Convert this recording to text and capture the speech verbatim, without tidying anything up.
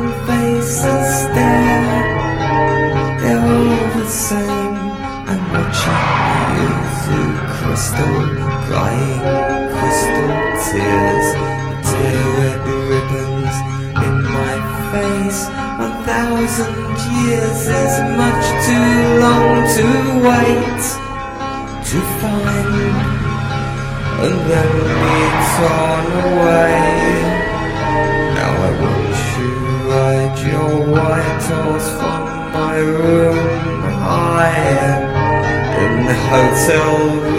faces stare. They're all the same. I'm watching you through crystal, crying crystal tears. Tear-wet ribbons in my face. One thousand years is much too long to wait to find, and then be torn away. Now I watch you ride your white horse from my room high in the hotel